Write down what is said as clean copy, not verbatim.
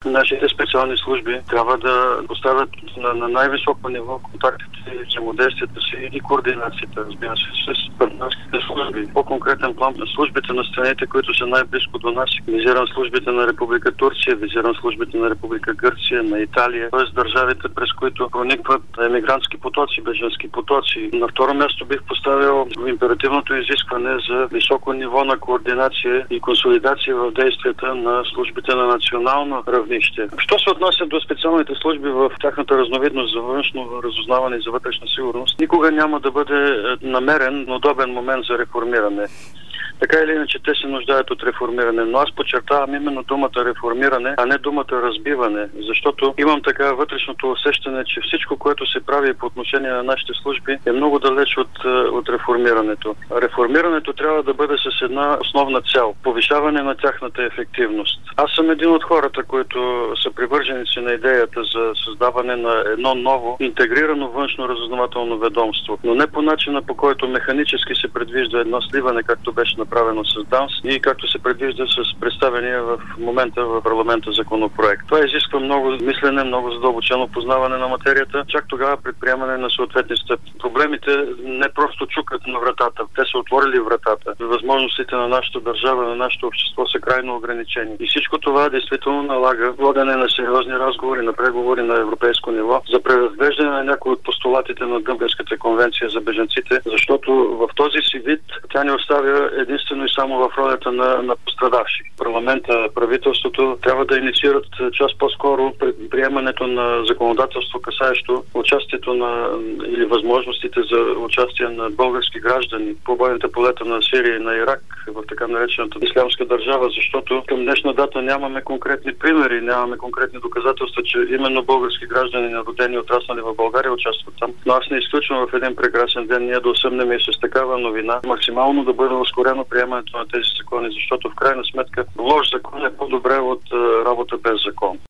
нашите специални служби трябва да поставят на най-високо ниво контактите и взаимодействията си и координацията, разбира се, с партньорските служби. По-конкретен план на службите на страните, които са най-близко до нас. Визирам службите на Република Турция, визирам службите на Република Гърция, на Италия, т.е. държавите, през които проникват емигрантски потоци, бежански потоци. На второ място бих поставил императивното изискване за високо ниво на координация и консолидация в действията на службите на национално равнище. Що се отнася до специалните служби в тяхната разновидност за външно разузнаване и за вътрешна сигурност, никога няма да бъде намерен удобен момент за реформиране. Така или иначе те се нуждаят от реформиране, но аз подчертавам именно думата реформиране, а не думата разбиване, защото имам така вътрешното усещане, че всичко, което се прави по отношение на нашите служби, е много далеч от реформирането. Реформирането трябва да бъде с една основна цел – повишаване на тяхната ефективност. Аз съм един от хората, които са привърженици на идеята за създаване на едно ново интегрирано външно разузнавателно ведомство, но не по начина, по който механически се предвижда едно сливане, както беше направено с ДАНС и както се предвижда с представения в момента в парламента законопроект. Това изисква много мислене, много задълбочено познаване на материята, чак тогава предприемане на съответни стъпки. Проблемите не просто чукат на вратата, те са отворили вратата. Възможностите на нашата държава, на нашето общество са крайно ограничени. И всичко това действително налага водене на сериозни разговори, на преговори на европейско ниво за преразглеждане на някои от постулатите на Дъблинската конвенция за бежанците, защото в този си вид тя не оставя единствено и само в ролята на пострадавши. Парламента, правителството трябва да инициират час по-скоро приемането на законодателство, касаещо участието или възможностите за участие на български граждани по бойните полета на Сирия и на Ирак в така наречената ислямска държава, защото към днешна дата нямаме конкретни примери, нямаме конкретни доказателства, че именно български граждани, родени и отраснали в България, участват там. Но аз не изключвам в един прекрасен ден ние да осъмнем и с такава новина, максимално да бъде ускорено приемането на тези закони, защото в крайна сметка лош закон е по-добре от работа без закон.